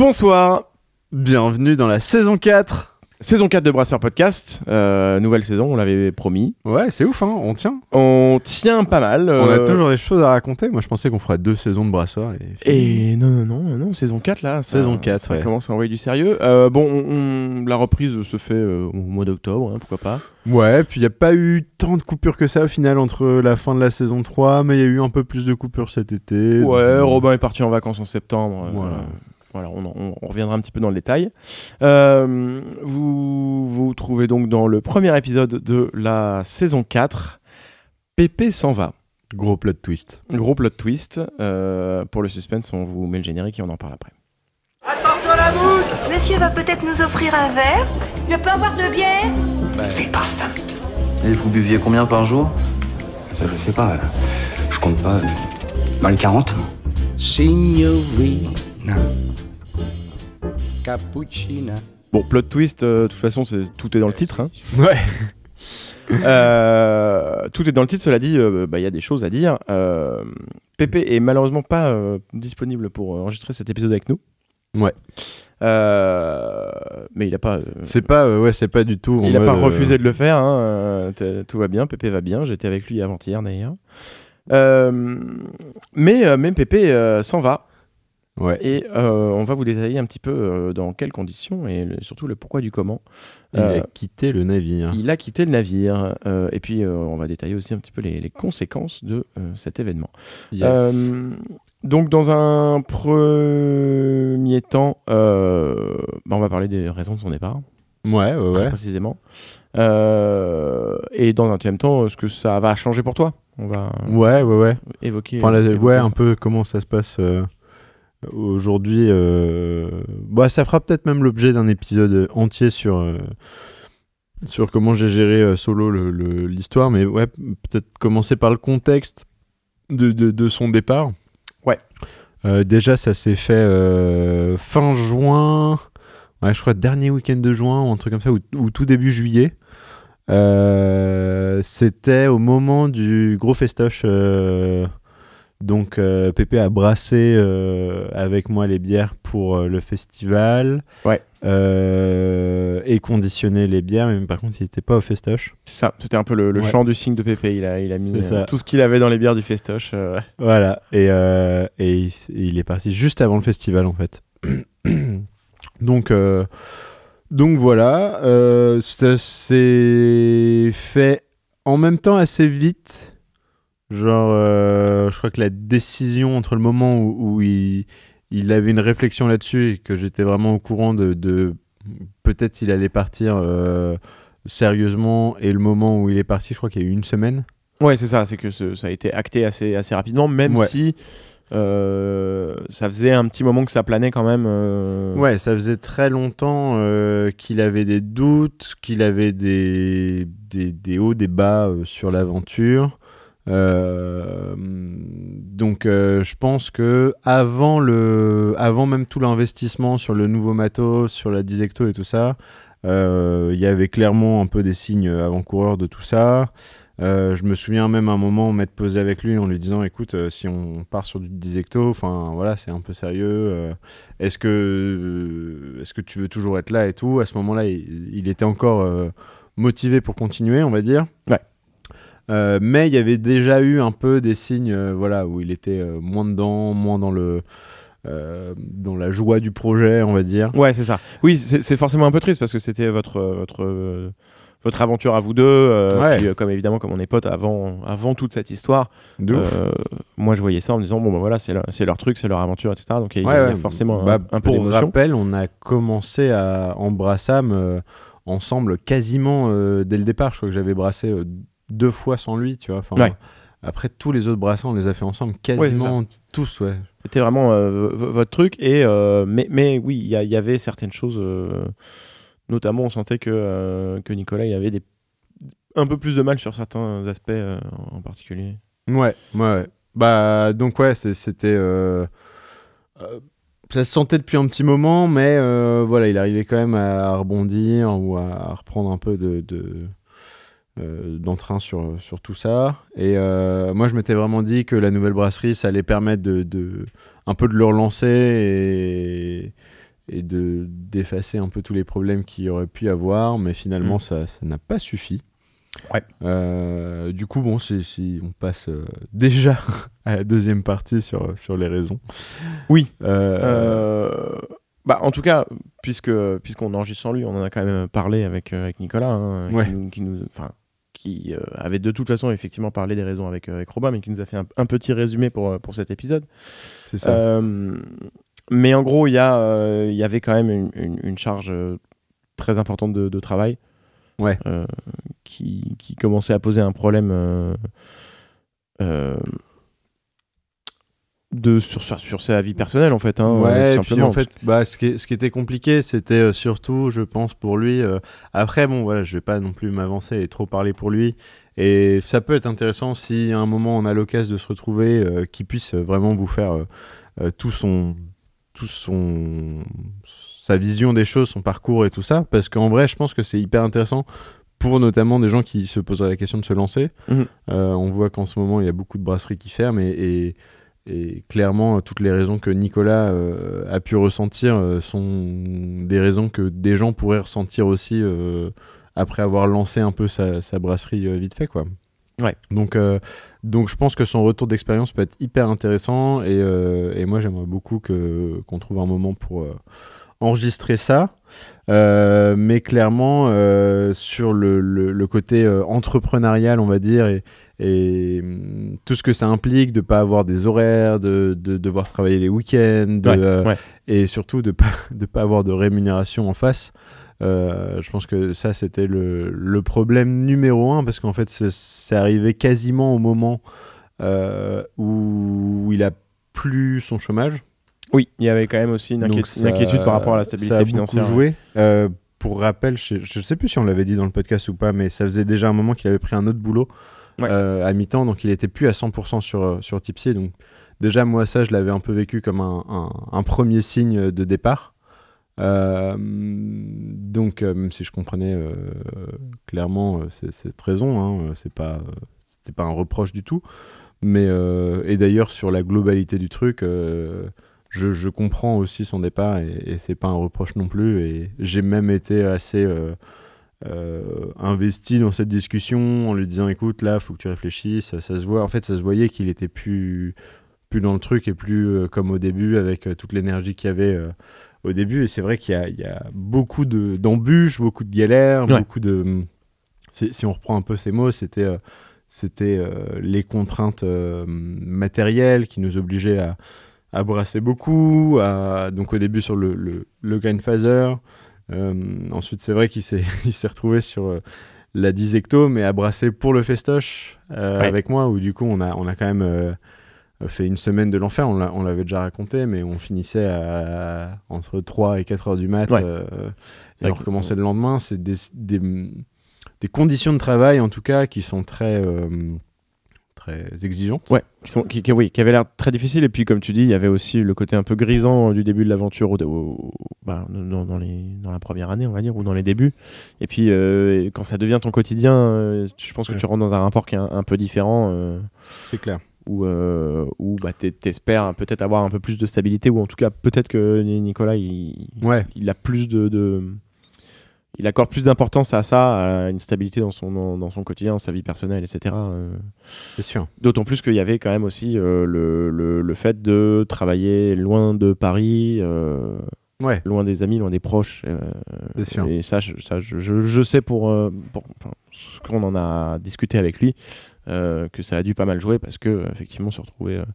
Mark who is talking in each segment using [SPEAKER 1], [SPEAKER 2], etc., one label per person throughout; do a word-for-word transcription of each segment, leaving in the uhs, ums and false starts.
[SPEAKER 1] Bonsoir,
[SPEAKER 2] bienvenue dans la saison quatre.
[SPEAKER 1] Saison quatre de Brasseur Podcast, euh, nouvelle saison, on l'avait promis.
[SPEAKER 2] Ouais, c'est ouf, hein, on tient.
[SPEAKER 1] On tient pas mal. Euh...
[SPEAKER 2] On a toujours des choses à raconter. Moi, je pensais qu'on ferait deux saisons de Brasseur.
[SPEAKER 1] Et, et non, non, non, non, saison quatre là. Ça,
[SPEAKER 2] saison quatre,
[SPEAKER 1] ça
[SPEAKER 2] ouais.
[SPEAKER 1] commence à envoyer du sérieux. Euh, bon, on, on, la reprise se fait euh, au mois d'octobre, hein, pourquoi pas.
[SPEAKER 2] Ouais, puis il n'y a pas eu tant de coupures que ça au final entre la fin de la saison trois, mais il y a eu un peu plus de coupures cet été.
[SPEAKER 1] Ouais,
[SPEAKER 2] donc...
[SPEAKER 1] Robin est parti en vacances en septembre.
[SPEAKER 2] Voilà.
[SPEAKER 1] Euh, Voilà, on, on, on reviendra un petit peu dans le détail. Euh, vous vous trouvez donc dans le premier épisode de la saison quatre. Pépé s'en va.
[SPEAKER 2] Gros plot twist.
[SPEAKER 1] Gros plot twist. Euh, pour le suspense, on vous met le générique et on en parle après.
[SPEAKER 3] Attention à la mouche!
[SPEAKER 4] Monsieur va peut-être nous offrir un verre.
[SPEAKER 3] Je peux avoir de bière?
[SPEAKER 5] Bah, c'est pas ça. Et vous buviez combien par jour?
[SPEAKER 6] Ça, je sais pas. Je compte pas. Dans les quarante.
[SPEAKER 7] Signorina Cappuccina.
[SPEAKER 1] Bon, plot twist, euh, de toute façon, c'est, tout est dans le titre. Hein.
[SPEAKER 2] Ouais.
[SPEAKER 1] euh, tout est dans le titre, cela dit, il euh, bah, y a des choses à dire. Euh, Pépé est malheureusement pas euh, disponible pour enregistrer cet épisode avec nous.
[SPEAKER 2] Ouais.
[SPEAKER 1] Euh, mais il a pas. Euh,
[SPEAKER 2] c'est pas, euh, ouais, c'est pas du tout.
[SPEAKER 1] Il a
[SPEAKER 2] mode,
[SPEAKER 1] pas refusé
[SPEAKER 2] euh...
[SPEAKER 1] de le faire. Hein, euh, tout va bien, Pépé va bien. J'étais avec lui avant-hier d'ailleurs. Euh, mais, euh, même Pépé euh, s'en va.
[SPEAKER 2] Ouais.
[SPEAKER 1] Et euh, on va vous détailler un petit peu euh, dans quelles conditions et le, surtout le pourquoi du comment.
[SPEAKER 2] Il
[SPEAKER 1] euh,
[SPEAKER 2] a quitté le navire.
[SPEAKER 1] Il a quitté le navire. Euh, et puis euh, on va détailler aussi un petit peu les, les conséquences de euh, cet événement.
[SPEAKER 2] Yes.
[SPEAKER 1] Euh, donc dans un premier temps, euh, bah, on va parler des raisons de son départ.
[SPEAKER 2] Ouais, ouais,
[SPEAKER 1] très
[SPEAKER 2] ouais.
[SPEAKER 1] précisément. Euh, et dans un deuxième temps, ce que ça va changer pour toi. On va
[SPEAKER 2] ouais, ouais, ouais.
[SPEAKER 1] évoquer.
[SPEAKER 2] Enfin, la,
[SPEAKER 1] évoquer
[SPEAKER 2] ouais,
[SPEAKER 1] ça.
[SPEAKER 2] un peu comment ça se passe. Euh... Aujourd'hui, euh... bah, ça fera peut-être même l'objet d'un épisode entier sur, euh... sur comment j'ai géré euh, solo le, le, l'histoire, mais ouais, peut-être commencer par le contexte de, de, de son départ.
[SPEAKER 1] Ouais.
[SPEAKER 2] Euh, déjà, ça s'est fait euh, fin juin, ouais, je crois dernier week-end de juin ou un truc comme ça, ou, ou tout début juillet. Euh, c'était au moment du gros festoche. Euh, Donc euh, Pépé a brassé euh, avec moi les bières pour euh, le festival.
[SPEAKER 1] Ouais.
[SPEAKER 2] Euh, et conditionné les bières, mais par contre il n'était pas au festoche.
[SPEAKER 1] C'est ça, c'était un peu le, le
[SPEAKER 2] ouais.
[SPEAKER 1] chant du signe de Pépé. Il a, il a mis
[SPEAKER 2] euh,
[SPEAKER 1] tout ce qu'il avait dans les bières du festoche. Euh...
[SPEAKER 2] Voilà, et, euh, et il, il est parti juste avant le festival en fait. donc, euh, donc voilà, euh, ça s'est fait en même temps assez vite. Genre, euh, je crois que la décision entre le moment où, où il, il avait une réflexion là-dessus et que j'étais vraiment au courant de, de peut-être il allait partir euh, sérieusement et le moment où il est parti, je crois qu'il y a eu une semaine.
[SPEAKER 1] Ouais, c'est ça, c'est que ce, ça a été acté assez, assez rapidement, même
[SPEAKER 2] ouais.
[SPEAKER 1] si euh, ça faisait un petit moment que ça planait quand même. Euh...
[SPEAKER 2] Ouais, ça faisait très longtemps euh, qu'il avait des doutes, qu'il avait des, des, des hauts, des bas euh, sur l'aventure. Euh, donc euh, je pense que avant le avant même tout l'investissement sur le nouveau matos, sur la Disecto et tout ça, il euh, y avait clairement un peu des signes avant-coureurs de tout ça. Euh, je me souviens même à un moment m'être posé avec lui en lui disant écoute euh, si on part sur du Disecto, enfin voilà c'est un peu sérieux, euh, est-ce que euh, est-ce que tu veux toujours être là et tout. À ce moment-là il, il était encore euh, motivé pour continuer on va dire.
[SPEAKER 1] Ouais.
[SPEAKER 2] Euh, mais il y avait déjà eu un peu des signes euh, voilà, où il était euh, moins dedans, moins dans, le, euh, dans la joie du projet, on va dire.
[SPEAKER 1] Ouais, c'est ça. Oui, c'est, c'est forcément un peu triste parce que c'était votre, votre, euh, votre aventure à vous deux. Euh,
[SPEAKER 2] ouais.
[SPEAKER 1] Puis, euh, comme évidemment, comme on est potes avant, avant toute cette histoire,
[SPEAKER 2] de ouf.
[SPEAKER 1] Euh, moi je voyais ça en me disant bon, bah voilà, c'est leur, c'est leur truc, c'est leur aventure, et cetera. Donc il
[SPEAKER 2] ouais,
[SPEAKER 1] y a,
[SPEAKER 2] ouais,
[SPEAKER 1] y a forcément
[SPEAKER 2] bah,
[SPEAKER 1] un, un peu
[SPEAKER 2] pour
[SPEAKER 1] d'émotion.
[SPEAKER 2] Pour rappel, on a commencé à, en brassam euh, ensemble quasiment euh, dès le départ. Je crois que j'avais brassé. Euh, deux fois sans lui, tu vois. Enfin,
[SPEAKER 1] ouais.
[SPEAKER 2] Après, tous les autres brassins, on les a fait ensemble, quasiment
[SPEAKER 1] ouais,
[SPEAKER 2] tous, ouais.
[SPEAKER 1] C'était vraiment euh, v- votre truc. Et, euh, mais, mais oui, il y, y avait certaines choses, euh, notamment on sentait que, euh, que Nicolas il avait des, un peu plus de mal sur certains aspects euh, en particulier.
[SPEAKER 2] Ouais, ouais, ouais. Bah, donc ouais, c'est, c'était... Euh, euh, ça se sentait depuis un petit moment, mais euh, voilà, il arrivait quand même à rebondir ou à, à reprendre un peu de... de Euh, d'entrain sur, sur tout ça et euh, moi je m'étais vraiment dit que la nouvelle brasserie ça allait permettre de, de un peu de le relancer et, et de, d'effacer un peu tous les problèmes qu'il y aurait pu avoir, mais finalement, mmh. ça, ça n'a pas suffi.
[SPEAKER 1] Ouais.
[SPEAKER 2] Euh, du coup, bon, si, si on passe euh, déjà à la deuxième partie sur, sur les raisons.
[SPEAKER 1] Oui.
[SPEAKER 2] Euh,
[SPEAKER 1] euh, bah, en tout cas, puisque, puisqu'on enregistre sans lui, on en a quand même parlé avec, avec Nicolas, hein,
[SPEAKER 2] ouais.
[SPEAKER 1] qui, nous, qui, nous, qui euh, avait de toute façon effectivement parlé des raisons avec, avec Robin, mais qui nous a fait un, un petit résumé pour, pour cet épisode.
[SPEAKER 2] C'est ça.
[SPEAKER 1] Euh, mais en gros, il y, euh, y avait quand même une, une, une charge très importante de, de travail.
[SPEAKER 2] Ouais.
[SPEAKER 1] Euh, qui, qui commençait à poser un problème euh, euh, de, sur, sur, sur sa vie personnelle en fait. Hein,
[SPEAKER 2] ouais,
[SPEAKER 1] euh,
[SPEAKER 2] et
[SPEAKER 1] tout
[SPEAKER 2] puis en fait, bah, ce, qui, ce qui était compliqué, c'était euh, surtout, je pense, pour lui. Euh, après, bon, voilà, je vais pas non plus m'avancer et trop parler pour lui. Et ça peut être intéressant si à un moment on a l'occasion de se retrouver, euh, qu'il puisse vraiment vous faire euh, euh, tout son, tout son, sa vision des choses, son parcours et tout ça. Parce qu'en vrai, je pense que c'est hyper intéressant pour notamment des gens qui se poseraient la question de se lancer. Mmh. Euh, on voit qu'en ce moment, il y a beaucoup de brasseries qui ferment et, et, et clairement, toutes les raisons que Nicolas euh, a pu ressentir euh, sont des raisons que des gens pourraient ressentir aussi euh, après avoir lancé un peu sa, sa brasserie euh, vite fait, quoi.
[SPEAKER 1] Ouais.
[SPEAKER 2] Donc, euh, donc, je pense que son retour d'expérience peut être hyper intéressant et, euh, et moi, j'aimerais beaucoup que, qu'on trouve un moment pour euh, enregistrer ça. Euh, mais clairement euh, sur le, le, le côté euh, entrepreneurial on va dire et, et tout ce que ça implique de ne pas avoir des horaires, de, de devoir travailler les week-ends de,
[SPEAKER 1] ouais,
[SPEAKER 2] euh,
[SPEAKER 1] ouais.
[SPEAKER 2] et surtout de ne pas, de pas avoir de rémunération en face. Euh, je pense que ça c'était le, le problème numéro un parce qu'en fait c'est, c'est arrivé quasiment au moment euh, où, où il a plus son chômage.
[SPEAKER 1] Oui, il y avait quand même aussi une, inquiétude,
[SPEAKER 2] ça,
[SPEAKER 1] une inquiétude par rapport à la stabilité
[SPEAKER 2] ça a
[SPEAKER 1] financière.
[SPEAKER 2] Beaucoup joué. Euh, pour rappel, je ne sais plus si on l'avait dit dans le podcast ou pas, mais ça faisait déjà un moment qu'il avait pris un autre boulot ouais. euh, à mi-temps, donc il n'était plus à cent pour cent sur, sur Tipsy. Donc déjà, moi, ça, je l'avais un peu vécu comme un, un, un premier signe de départ. Euh, donc, euh, même si je comprenais euh, clairement c'est, cette raison, hein, c'est pas, c'était pas un reproche du tout. Mais, euh, et d'ailleurs, sur la globalité du truc... Euh, Je, je comprends aussi son départ et, et c'est pas un reproche non plus et j'ai même été assez euh, euh, investi dans cette discussion en lui disant écoute là faut que tu réfléchisses, ça, ça se voit en fait ça se voyait qu'il était plus plus dans le truc et plus euh, comme au début avec euh, toute l'énergie qu'il y avait euh, au début et c'est vrai qu'il y a, il y a beaucoup de, d'embûches, beaucoup de galères, ouais. beaucoup de si, si on reprend un peu ces mots c'était euh, c'était euh, les contraintes euh, matérielles qui nous obligeaient à à brasser beaucoup, à, donc au début sur le, le, le Grindfather, euh, ensuite c'est vrai qu'il s'est, il s'est retrouvé sur euh, la dix hectos, mais à brasser pour le festoche euh, ouais. avec moi, où du coup on a, on a quand même euh, fait une semaine de l'enfer, on, l'a, on l'avait déjà raconté, mais on finissait à, à, entre trois et quatre heures du mat, ouais. euh, et on recommençait le lendemain, c'est des, des, des conditions de travail en tout cas qui sont très... Euh, très exigeantes.
[SPEAKER 1] Ouais, qui, sont, qui, qui, oui, qui avaient l'air très difficiles. Et puis, comme tu dis, il y avait aussi le côté un peu grisant du début de l'aventure au, au, bah, dans, dans, les, dans la première année, on va dire, ou dans les débuts. Et puis, euh, quand ça devient ton quotidien, euh, je pense que ouais. tu rentres dans un rapport qui est un, un peu différent. Euh,
[SPEAKER 2] C'est clair.
[SPEAKER 1] Où, euh, où bah, t'espères peut-être avoir un peu plus de stabilité, ou en tout cas, peut-être que Nicolas, il,
[SPEAKER 2] ouais.
[SPEAKER 1] il a plus de... de il accorde plus d'importance à ça, à une stabilité dans son, dans, dans son quotidien, dans sa vie personnelle, et cetera. Euh,
[SPEAKER 2] C'est sûr.
[SPEAKER 1] D'autant plus qu'il y avait quand même aussi euh, le, le, le fait de travailler loin de Paris, euh,
[SPEAKER 2] ouais.
[SPEAKER 1] loin des amis, loin des proches. Euh,
[SPEAKER 2] C'est sûr.
[SPEAKER 1] Et ça, je, ça, je, je, je sais pour, euh, pour enfin, ce qu'on en a discuté avec lui, euh, que ça a dû pas mal jouer parce que effectivement, se retrouver euh,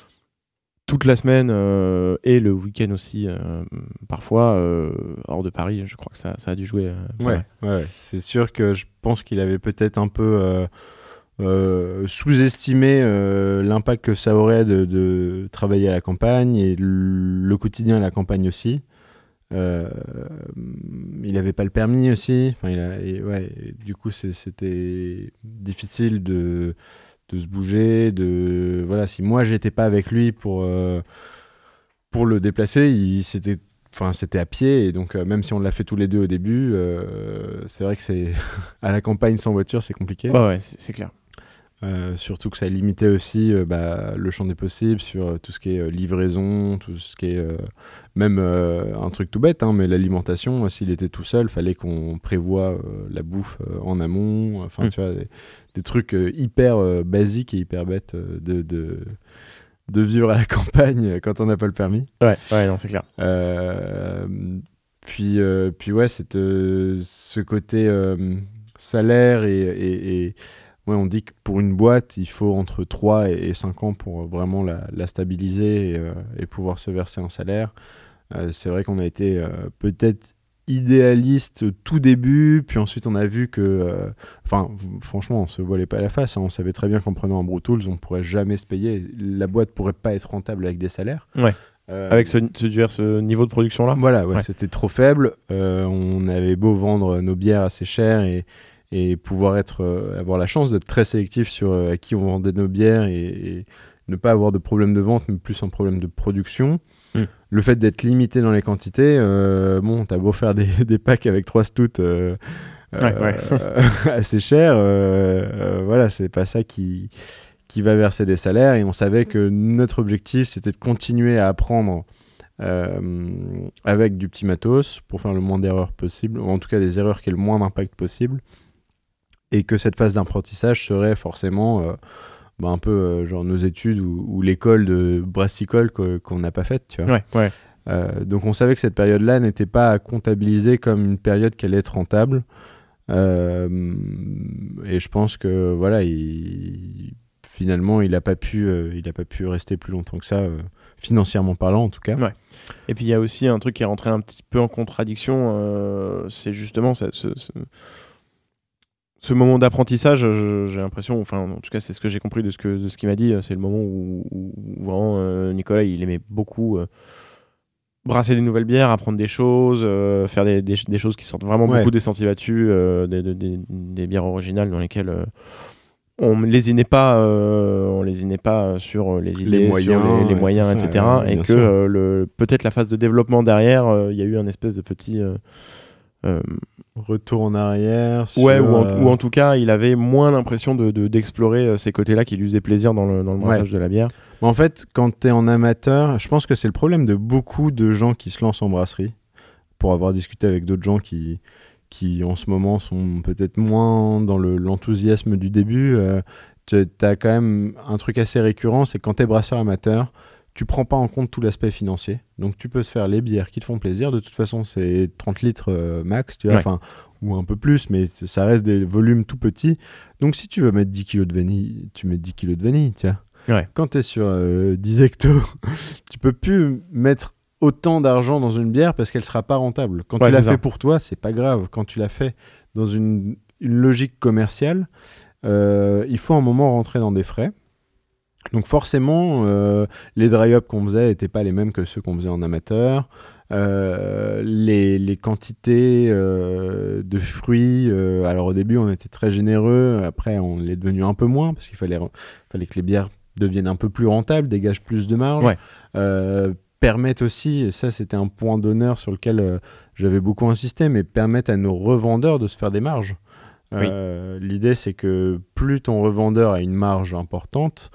[SPEAKER 1] toute la semaine euh, et le week-end aussi, euh, parfois, euh, hors de Paris, je crois que ça, ça a dû jouer. Euh,
[SPEAKER 2] ouais, ouais, c'est sûr que je pense qu'il avait peut-être un peu euh, euh, sous-estimé euh, l'impact que ça aurait de, de travailler à la campagne et le, le quotidien à la campagne aussi. Euh, il n'avait pas le permis aussi. Enfin, il a, et ouais, et du coup, c'est, c'était difficile de... de se bouger, de voilà, si moi j'étais pas avec lui pour euh, pour le déplacer, il c'était enfin c'était à pied et donc euh, même si on l'a fait tous les deux au début, euh, c'est vrai que c'est à la campagne sans voiture, c'est compliqué.
[SPEAKER 1] Ouais ouais, c'est, c'est clair.
[SPEAKER 2] Euh, surtout que ça limitait aussi euh, bah, le champ des possibles sur euh, tout ce qui est euh, livraison, tout ce qui est euh, même euh, un truc tout bête, hein, mais l'alimentation, euh, s'il était tout seul, fallait qu'on prévoie euh, la bouffe euh, en amont, enfin mmh. tu vois, des, des trucs euh, hyper euh, basiques et hyper bêtes euh, de, de, de vivre à la campagne quand on n'a pas le permis.
[SPEAKER 1] Ouais, ouais, non, c'est clair.
[SPEAKER 2] Euh, puis, euh, puis ouais, c'est euh, ce côté euh, salaire et, et, et ouais, on dit que pour une boîte, il faut entre trois et cinq ans pour vraiment la, la stabiliser et, euh, et pouvoir se verser un salaire. Euh, c'est vrai qu'on a été euh, peut-être idéaliste tout début, puis ensuite on a vu que... Enfin, euh, franchement, on se voilait pas la face. Hein, on savait très bien qu'en prenant un Brew Tools, on pourrait jamais se payer. La boîte pourrait pas être rentable avec des salaires.
[SPEAKER 1] Ouais.
[SPEAKER 2] Euh,
[SPEAKER 1] avec ce, ce, ce niveau de production-là.
[SPEAKER 2] Voilà, ouais,
[SPEAKER 1] ouais.
[SPEAKER 2] C'était trop faible. Euh, on avait beau vendre nos bières assez chères et... et pouvoir être, euh, avoir la chance d'être très sélectif sur euh, à qui on vendait nos bières et, et ne pas avoir de problème de vente, mais plus un problème de production. Mm. Le fait d'être limité dans les quantités, euh, bon, t'as beau faire des, des packs avec trois stouts euh,
[SPEAKER 1] ouais, euh,
[SPEAKER 2] ouais. assez chers, euh, euh, voilà, c'est pas ça qui, qui va verser des salaires. Et on savait que notre objectif, c'était de continuer à apprendre euh, avec du petit matos pour faire le moins d'erreurs possible, ou en tout cas des erreurs qui aient le moins d'impact possible. Et que cette phase d'apprentissage serait forcément euh, bah un peu euh, genre nos études ou, ou l'école de brassicole que, qu'on n'a pas faite, tu vois.
[SPEAKER 1] Ouais, ouais.
[SPEAKER 2] Euh, donc on savait que cette période-là n'était pas à comptabiliser comme une période qui allait être rentable. Euh, et je pense que voilà, il, finalement, il n'a pas pu, euh, il a pas pu rester plus longtemps que ça, euh, financièrement parlant en tout cas.
[SPEAKER 1] Ouais. Et puis il y a aussi un truc qui est rentré un petit peu en contradiction, euh, c'est justement ce, ce, ce... ce moment d'apprentissage, je, j'ai l'impression, enfin en tout cas c'est ce que j'ai compris de ce, que, de ce qu'il m'a dit, c'est le moment où, où, où vraiment euh, Nicolas il aimait beaucoup euh, brasser des nouvelles bières, apprendre des choses, euh, faire des, des, des choses qui sortent vraiment ouais. beaucoup des sentiers battus, euh, des, des, des, des bières originales dans lesquelles euh, on lésinait pas, euh, on lésinait pas sur les idées,
[SPEAKER 2] les moyens,
[SPEAKER 1] sur les, les moyens,
[SPEAKER 2] ça,
[SPEAKER 1] et cetera.
[SPEAKER 2] Ouais,
[SPEAKER 1] et que euh, le, peut-être la phase de développement derrière, il euh, y a eu un espèce de petit... Euh,
[SPEAKER 2] Euh, retour en arrière sur,
[SPEAKER 1] ouais ou en,
[SPEAKER 2] euh...
[SPEAKER 1] ou en tout cas il avait moins l'impression de, de, d'explorer euh, ces côtés-là qui lui faisaient plaisir dans le, dans le brassage ouais. de la bière.
[SPEAKER 2] En fait quand t'es en amateur, je pense que c'est le problème de beaucoup de gens qui se lancent en brasserie, pour avoir discuté avec d'autres gens qui, qui en ce moment sont peut-être moins dans le, l'enthousiasme du début. euh, t'as quand même un truc assez récurrent, c'est que quand t'es brasseur amateur, tu prends pas en compte tout l'aspect financier. Donc tu peux se faire les bières qui te font plaisir. De toute façon, c'est trente litres euh, max, tu vois, ouais. ou un peu plus, mais ça reste des volumes tout petits. Donc si tu veux mettre dix kilos de vanille, tu mets dix kilos de vanille, tiens.
[SPEAKER 1] Ouais.
[SPEAKER 2] Quand tu es sur euh, dix hectos, tu peux plus mettre autant d'argent dans une bière parce qu'elle sera pas rentable. Quand ouais, tu l'as fait ça. Pour toi, c'est pas grave. Quand tu l'as fait dans une, une logique commerciale, euh, il faut un moment rentrer dans des frais. Donc forcément, euh, les dry-up qu'on faisait n'étaient pas les mêmes que ceux qu'on faisait en amateur. Euh, les, les quantités euh, de fruits, euh, alors au début on était très généreux, après on l'est devenu un peu moins parce qu'il fallait, fallait que les bières deviennent un peu plus rentables, dégagent plus de marge,
[SPEAKER 1] ouais.
[SPEAKER 2] euh, permettent aussi, et ça c'était un point d'honneur sur lequel euh, j'avais beaucoup insisté, mais permettent à nos revendeurs de se faire des marges. Euh, oui. L'idée c'est que plus ton revendeur a une marge importante,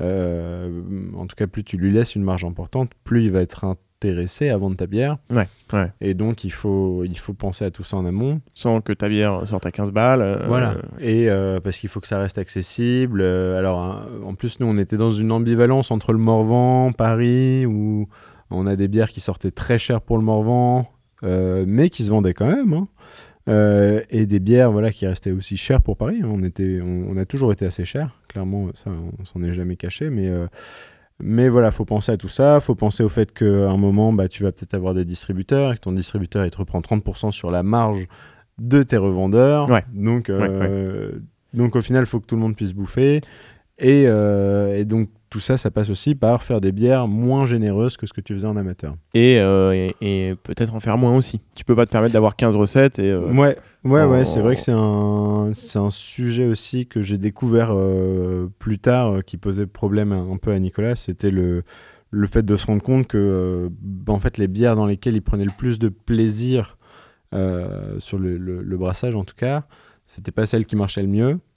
[SPEAKER 2] Euh, en tout cas plus tu lui laisses une marge importante, plus il va être intéressé à vendre ta bière.
[SPEAKER 1] Ouais, ouais.
[SPEAKER 2] Et donc il faut, il faut penser à tout ça en amont.
[SPEAKER 1] Sans que ta bière sorte à quinze balles. Euh...
[SPEAKER 2] Voilà. Et euh, parce qu'il faut que ça reste accessible. Euh, alors hein, en plus nous on était dans une ambivalence entre le Morvan, Paris, où on a des bières qui sortaient très chères pour le Morvan, euh, mais qui se vendaient quand même. Hein. Euh, et des bières voilà, qui restaient aussi chères pour Paris. On, était, on, on a toujours été assez chers, clairement, ça on s'en est jamais caché, mais, euh, mais voilà, il faut penser à tout ça, il faut penser au fait qu'à un moment, bah, tu vas peut-être avoir des distributeurs, et que ton distributeur il te reprend trente pour cent sur la marge de tes revendeurs,
[SPEAKER 1] ouais.
[SPEAKER 2] donc, euh,
[SPEAKER 1] ouais, ouais.
[SPEAKER 2] donc au final, il faut que tout le monde puisse bouffer, et, euh, et donc tout ça, ça passe aussi par faire des bières moins généreuses que ce que tu faisais en amateur.
[SPEAKER 1] Et, euh, et, et peut-être en faire moins aussi. Tu peux pas te permettre d'avoir quinze recettes. Et, euh,
[SPEAKER 2] ouais, ouais,
[SPEAKER 1] en...
[SPEAKER 2] ouais, c'est vrai que c'est un, c'est un sujet aussi que j'ai découvert euh, plus tard, euh, qui posait problème un, un peu à Nicolas. C'était le, le fait de se rendre compte que euh, bah, en fait, les bières dans lesquelles il prenait le plus de plaisir, euh, sur le, le, le brassage en tout cas, c'était pas celles qui marchaient le mieux. Mmh.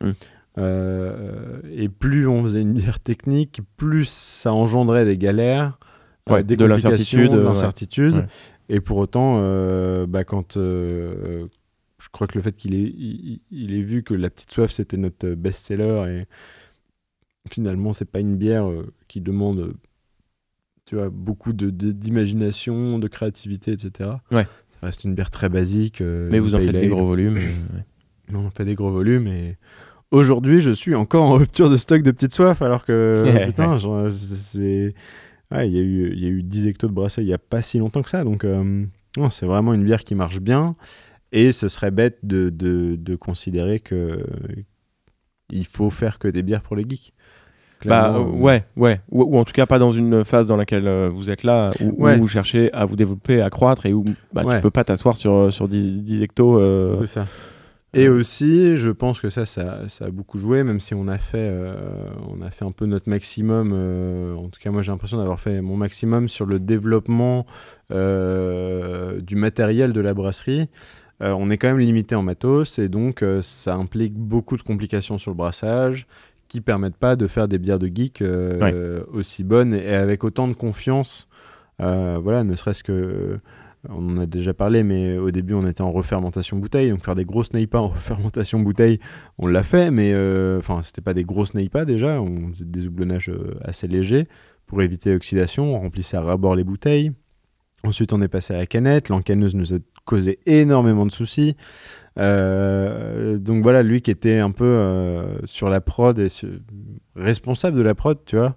[SPEAKER 2] Euh, et plus on faisait une bière technique, plus ça engendrait des galères,
[SPEAKER 1] ouais,
[SPEAKER 2] euh, des
[SPEAKER 1] de
[SPEAKER 2] complications,
[SPEAKER 1] l'incertitude,
[SPEAKER 2] de
[SPEAKER 1] ouais.
[SPEAKER 2] l'incertitude.
[SPEAKER 1] Ouais.
[SPEAKER 2] Et pour autant, euh, bah, quand euh, je crois que le fait qu'il ait, il, il ait vu que la Petite Soif c'était notre best-seller et finalement c'est pas une bière euh, qui demande, tu vois, beaucoup de, de, d'imagination, de créativité, et cetera.
[SPEAKER 1] Ouais.
[SPEAKER 2] Ça reste une bière très basique. Euh,
[SPEAKER 1] Mais vous en
[SPEAKER 2] pale
[SPEAKER 1] faites des
[SPEAKER 2] ale.
[SPEAKER 1] gros volumes. euh, ouais.
[SPEAKER 2] On en fait des gros volumes et aujourd'hui je suis encore en rupture de stock de Petite Soif alors que putain, genre, c'est... Ouais, il y a eu, il y a eu dix hectos de brassés il n'y a pas si longtemps que ça, donc euh, non, c'est vraiment une bière qui marche bien, et ce serait bête de, de, de considérer que il faut faire que des bières pour les geeks.
[SPEAKER 1] Bah
[SPEAKER 2] Clairement,
[SPEAKER 1] euh,
[SPEAKER 2] euh,
[SPEAKER 1] ouais, ouais, ou, ou en tout cas pas dans une phase dans laquelle euh, vous êtes là, où,
[SPEAKER 2] Ouais.
[SPEAKER 1] où vous cherchez à vous développer, à croître, et où bah,
[SPEAKER 2] Ouais.
[SPEAKER 1] tu peux pas t'asseoir sur, sur dix, dix hectos. Euh,
[SPEAKER 2] C'est ça. Et aussi, je pense que ça, ça, ça a beaucoup joué, même si on a fait, euh, on a fait un peu notre maximum. Euh, en tout cas, moi, j'ai l'impression d'avoir fait mon maximum sur le développement euh, du matériel de la brasserie. Euh, on est quand même limité en matos, et donc euh, ça implique beaucoup de complications sur le brassage qui permettent pas de faire des bières de geek euh,
[SPEAKER 1] Ouais.
[SPEAKER 2] euh, aussi bonnes et avec autant de confiance. Euh, voilà, ne serait-ce que... On en a déjà parlé, mais au début, on était en refermentation bouteille. Donc, faire des grosses neipas en refermentation bouteille, on l'a fait, mais enfin, euh, c'était pas des grosses neipas déjà. On faisait des houblonnages euh, assez légers pour éviter l'oxydation. On remplissait à ras-bord les bouteilles. Ensuite, on est passé à la canette. L'encanneuse nous a causé énormément de soucis. Euh, donc, voilà, lui qui était un peu euh, sur la prod et sur... responsable de la prod, tu vois.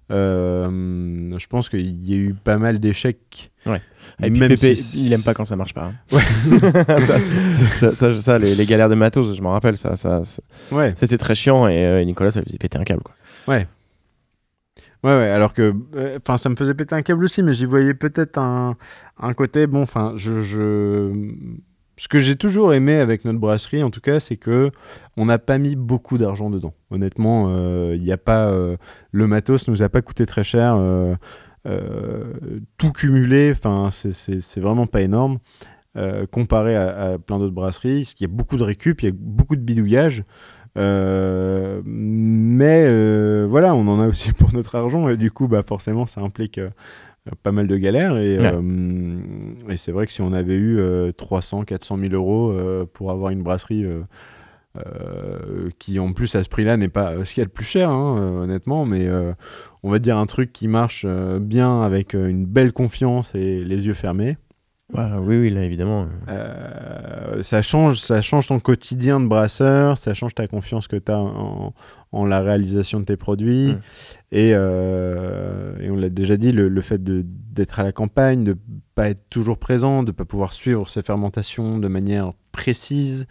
[SPEAKER 2] Euh, je pense qu'il y a eu pas mal d'échecs.
[SPEAKER 1] Ouais. Et puis
[SPEAKER 2] Même
[SPEAKER 1] Pépé,
[SPEAKER 2] si-
[SPEAKER 1] il aime pas quand ça marche pas. Hein.
[SPEAKER 2] Ouais.
[SPEAKER 1] ça, ça, ça, ça, les, les galères de matos, je m'en rappelle, ça, ça, ça-
[SPEAKER 2] Ouais.
[SPEAKER 1] c'était très chiant, et euh, Nicolas, ça lui faisait péter un câble, quoi.
[SPEAKER 2] Ouais. Ouais, ouais, alors que enfin, ça me faisait péter un câble aussi, mais j'y voyais peut-être un, un côté, bon, enfin, je, je... Ce que j'ai toujours aimé avec notre brasserie, en tout cas, c'est que on n'a pas mis beaucoup d'argent dedans. Honnêtement, il euh, y a pas... euh, le matos nous a pas coûté très cher. Euh, euh, tout cumulé, enfin, c'est, c'est, c'est vraiment pas énorme. Euh, comparé à, à plein d'autres brasseries, parce qu'il y a beaucoup de récup, il y a beaucoup de bidouillage. Euh, mais euh, voilà, on en a aussi pour notre argent, et du coup, bah, forcément, ça implique euh, pas mal de galères. Et,
[SPEAKER 1] Ouais.
[SPEAKER 2] euh, et c'est vrai que si on avait eu euh, trois cents à quatre cent mille euros euh, pour avoir une brasserie euh, euh, qui, en plus, à ce prix-là, n'est pas euh, ce qu'il y a de plus cher, hein, euh, honnêtement, mais euh, on va dire un truc qui marche euh, bien avec euh, une belle confiance et les yeux fermés.
[SPEAKER 1] Ouais, oui, oui, là, évidemment.
[SPEAKER 2] Euh, ça change, ça change ton quotidien de brasseur, ça change ta confiance que tu as en, en la réalisation de tes produits.
[SPEAKER 1] Mm.
[SPEAKER 2] Et, euh, et on l'a déjà dit, le, le fait de, d'être à la campagne, de pas être toujours présent, de pas pouvoir suivre ces fermentations de manière précise,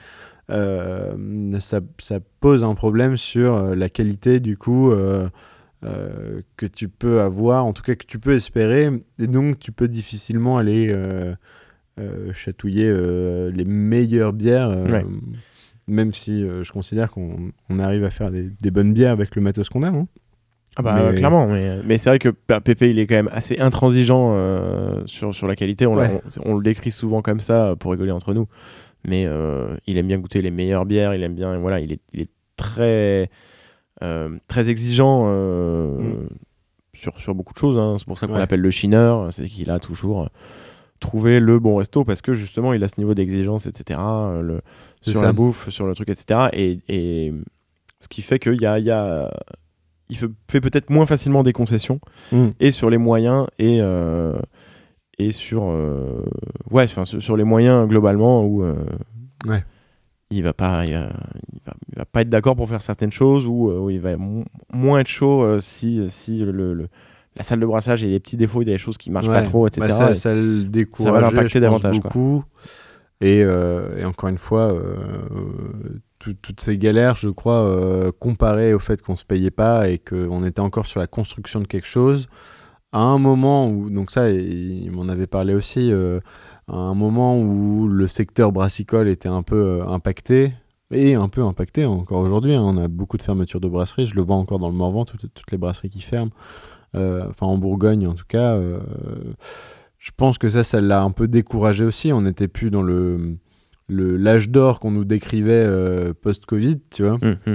[SPEAKER 2] euh, ça, ça pose un problème sur la qualité du coup euh, euh, que tu peux avoir, en tout cas que tu peux espérer, et donc tu peux difficilement aller euh, euh, chatouiller euh, les meilleures bières, euh,
[SPEAKER 1] Ouais.
[SPEAKER 2] même si euh, je considère qu'on on arrive à faire des, des bonnes bières avec le matos qu'on a. Hein.
[SPEAKER 1] Ah bah
[SPEAKER 2] Mais-
[SPEAKER 1] euh, clairement, mais, mais c'est vrai que P- Pépé, il est quand même assez intransigeant euh, sur, sur la qualité. On, l'a-
[SPEAKER 2] Ouais.
[SPEAKER 1] on, on le décrit souvent comme ça pour rigoler entre nous, mais euh, il aime bien goûter les meilleures bières. Il aime bien, voilà, il est, il est très euh, très exigeant euh,
[SPEAKER 2] Mm.
[SPEAKER 1] sur sur beaucoup de choses. Hein. C'est pour ça qu'on
[SPEAKER 2] Ouais.
[SPEAKER 1] l'appelle le chineur. C'est qu'il a toujours euh, trouvé le bon resto parce que justement, il a ce niveau d'exigence, et cetera. euh, Le,
[SPEAKER 2] C'est
[SPEAKER 1] sur
[SPEAKER 2] ça.
[SPEAKER 1] la bouffe, sur le truc, et cetera. Et, et ce qui fait qu'il y a, il y a il fait, fait peut-être moins facilement des concessions
[SPEAKER 2] Mm.
[SPEAKER 1] et sur les moyens et euh, et sur euh, ouais enfin sur, sur les moyens globalement où euh,
[SPEAKER 2] Ouais.
[SPEAKER 1] il va pas il va, il va, il va pas être d'accord pour faire certaines choses ou euh, où il va mo- moins être chaud euh, si si le, le- la salle de brassage a des petits défauts, il y a des choses qui marchent pas
[SPEAKER 2] Ouais.
[SPEAKER 1] trop, et cetera.
[SPEAKER 2] Bah, ça,
[SPEAKER 1] Et
[SPEAKER 2] ça le décourageait,
[SPEAKER 1] l'impacter
[SPEAKER 2] je pense,
[SPEAKER 1] davantage, quoi.
[SPEAKER 2] beaucoup. Et, euh, et encore une fois, euh, tout- toutes ces galères, je crois, euh, comparées au fait qu'on se payait pas et qu'on était encore sur la construction de quelque chose, à un moment où, donc ça, il, il m'en avait parlé aussi, euh, à un moment où le secteur brassicole était un peu euh, impacté, et un peu impacté encore aujourd'hui, hein. On a beaucoup de fermetures de brasseries, je le vois encore dans le Morvan, toutes, toutes les brasseries qui ferment, euh, enfin en Bourgogne en tout cas. Euh, je pense que ça, ça l'a un peu découragé aussi. On n'était plus dans le, le l'âge d'or qu'on nous décrivait euh, post-Covid, tu vois.
[SPEAKER 1] Hum, hum.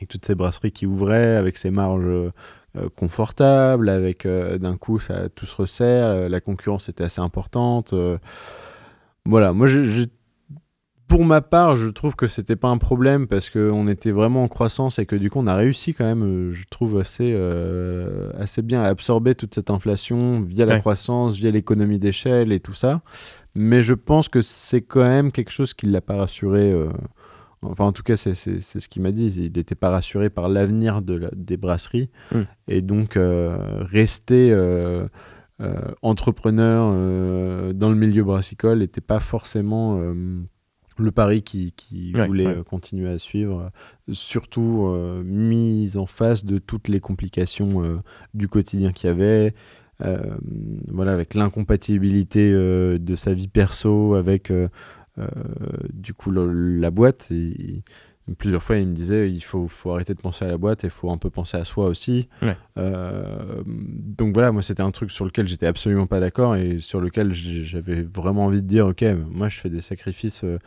[SPEAKER 2] avec toutes ces brasseries qui ouvraient, avec ces marges euh, confortables, avec euh, d'un coup ça tout se resserre, euh, la concurrence était assez importante. Euh, voilà, moi j'ai, j'ai, pour ma part, je trouve que c'était pas un problème parce qu'on était vraiment en croissance et que du coup on a réussi quand même, euh, je trouve assez, euh, assez bien à absorber toute cette inflation via la
[SPEAKER 1] ouais.
[SPEAKER 2] croissance, via l'économie d'échelle et tout ça. Mais je pense que c'est quand même quelque chose qui l'a pas rassuré. Euh, Enfin, en tout cas, c'est, c'est, c'est ce qu'il m'a dit. Il n'était pas rassuré par l'avenir de la, des brasseries.
[SPEAKER 1] Mm.
[SPEAKER 2] Et donc, euh, rester euh, euh, entrepreneur euh, dans le milieu brassicole n'était pas forcément euh, le pari qu'il qui
[SPEAKER 1] ouais,
[SPEAKER 2] voulait
[SPEAKER 1] ouais.
[SPEAKER 2] euh, continuer à suivre. Surtout euh, mis en face de toutes les complications euh, du quotidien qu'il y avait. Euh, voilà, avec l'incompatibilité euh, de sa vie perso avec... Euh, Euh, du coup le, la boîte il, il, plusieurs fois il me disait il faut, faut arrêter de penser à la boîte et il faut un peu penser à soi aussi.
[SPEAKER 1] Ouais.
[SPEAKER 2] Euh, donc voilà, moi c'était un truc sur lequel j'étais absolument pas d'accord et sur lequel j'avais vraiment envie de dire ok, moi je fais des sacrifices, euh,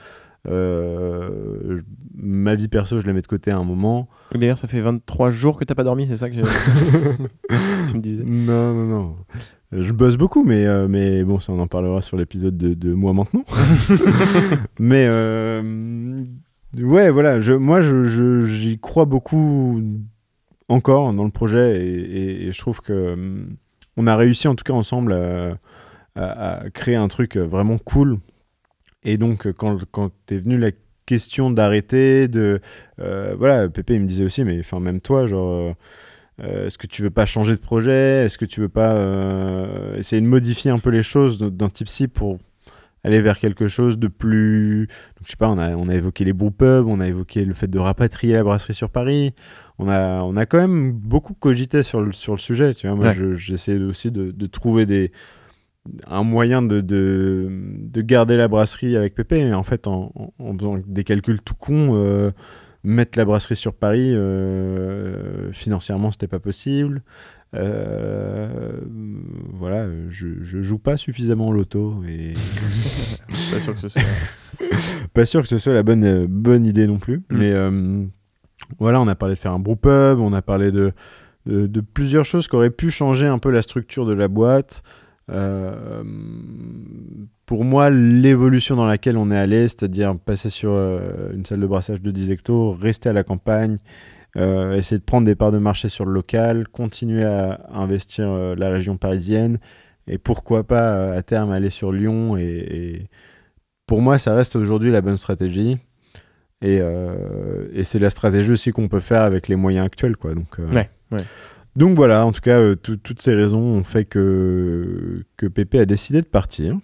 [SPEAKER 2] euh, ma vie perso je la mets de côté à un moment.
[SPEAKER 1] D'ailleurs ça fait vingt-trois jours que t'as pas dormi, c'est ça que tu me disais?
[SPEAKER 2] Non non non, je bosse beaucoup, mais, euh, mais bon, ça on en parlera sur l'épisode de, de moi maintenant. mais euh, ouais, voilà, je, moi je, je, j'y crois beaucoup encore dans le projet et, et, et je trouve que on a réussi en tout cas ensemble à, à, à créer un truc vraiment cool. Et donc quand, quand est venue la question d'arrêter, de euh, voilà, Pépé il me disait aussi, mais enfin même toi, genre. Euh, est-ce que tu veux pas changer de projet? Est-ce que tu veux pas euh, essayer de modifier un peu les choses d'un type-ci pour aller vers quelque chose de plus... Donc, je sais pas, on a, on a évoqué les brewpubs, on a évoqué le fait de rapatrier la brasserie sur Paris. On a, on a quand même beaucoup cogité sur le, sur le sujet. Tu vois, moi,
[SPEAKER 1] ouais.
[SPEAKER 2] je, j'essaie aussi de, de trouver des, un moyen de, de, de garder la brasserie avec Pépé. Et en fait, en, en, en faisant des calculs tout cons... Euh, mettre la brasserie sur Paris, euh, financièrement, c'était pas possible. Euh, voilà, je, je joue pas suffisamment au loto et
[SPEAKER 1] pas sûr que ce soit
[SPEAKER 2] pas sûr que ce soit la bonne euh, bonne idée non plus. Mm. Mais euh, voilà, on a parlé de faire un brewpub, on a parlé de, de de plusieurs choses qui auraient pu changer un peu la structure de la boîte. Euh, pour moi, l'évolution dans laquelle on est allé, c'est-à-dire passer sur euh, une salle de brassage de dix hectos, rester à la campagne, euh, essayer de prendre des parts de marché sur le local, continuer à investir euh, la région parisienne et pourquoi pas euh, à terme aller sur Lyon. Et, et pour moi, ça reste aujourd'hui la bonne stratégie. Et, euh, et c'est la stratégie aussi qu'on peut faire avec les moyens actuels, quoi. Donc, euh,
[SPEAKER 1] ouais, ouais.
[SPEAKER 2] Donc voilà, en tout cas, euh, tout, toutes ces raisons ont fait que, que Pépé a décidé de partir.